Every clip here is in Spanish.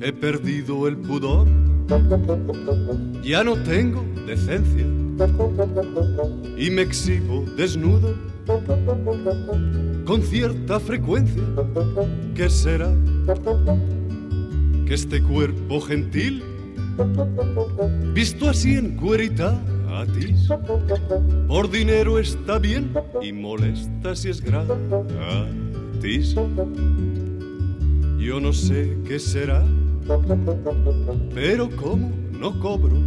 He perdido el pudor, ya no tengo decencia y me exhibo desnudo con cierta frecuencia. ¿Qué será? Que este cuerpo gentil, visto así en cueritatis, por dinero está bien y molesta si es gratis. Yo no sé qué será, pero como no cobro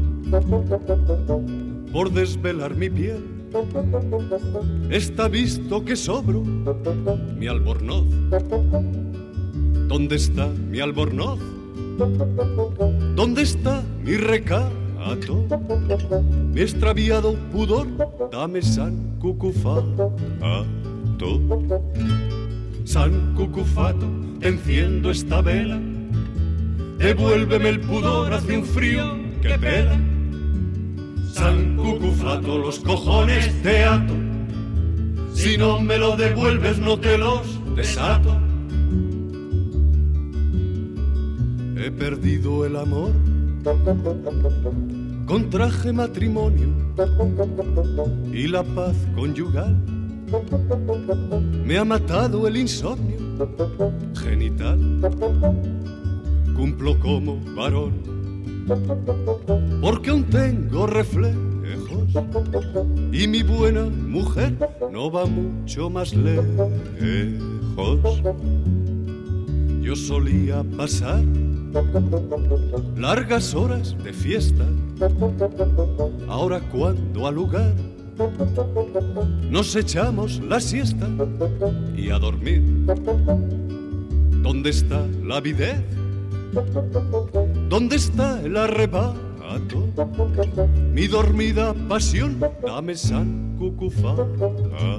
por desvelar mi piel, está visto que sobro mi albornoz. ¿Dónde está mi albornoz? ¿Dónde está mi recato? Mi extraviado pudor, dame San Cucufato. San Cucufato, te enciendo esta vela, devuélveme el pudor, hace un frío que pela. San Cucufato, los cojones te ato, si no me lo devuelves no te los desato. He perdido el amor, contraje matrimonio y la paz conyugal. Me ha matado el insomnio genital. Cumplo como varón, porque aún tengo reflejos y mi buena mujer no va mucho más lejos. Yo solía pasar largas horas de fiesta, ahora cuando al lugar nos echamos la siesta y a dormir. ¿Dónde está la avidez? ¿Dónde está el arrebato? Mi dormida pasión, dame San Cucufato.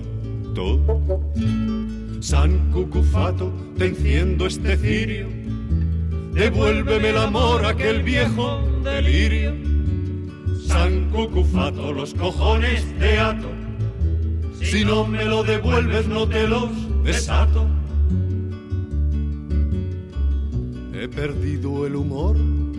San Cucufato, te enciendo este cirio, devuélveme el amor, aquel viejo delirio. San Cucufato, los cojones te ato, si no me lo devuelves no te los desato. He perdido el humor,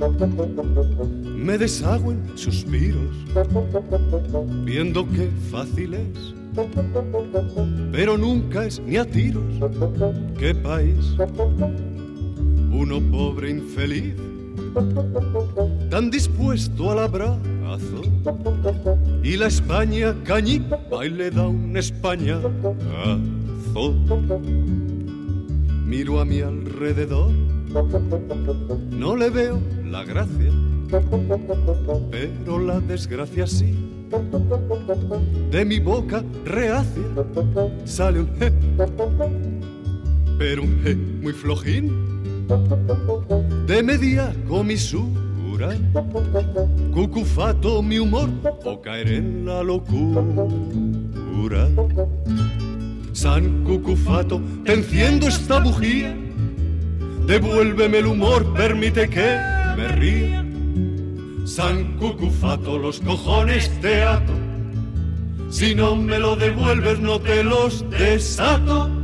me deshago en suspiros, viendo qué fácil es, pero nunca es ni a tiros. ¿Qué país? Uno pobre infeliz, tan dispuesto al abrazo, y la España cañipa y le da un españazo. Miro a mi alrededor, no le veo la gracia, pero la desgracia sí. De mi boca reacia sale un je, pero un je muy flojín, de media comisura. Cucufato, mi humor, o caer en la locura. San Cucufato, te enciendo esta bujía, devuélveme el humor, permite que me ría. San Cucufato, los cojones te ato, si no me lo devuelves no te los desato.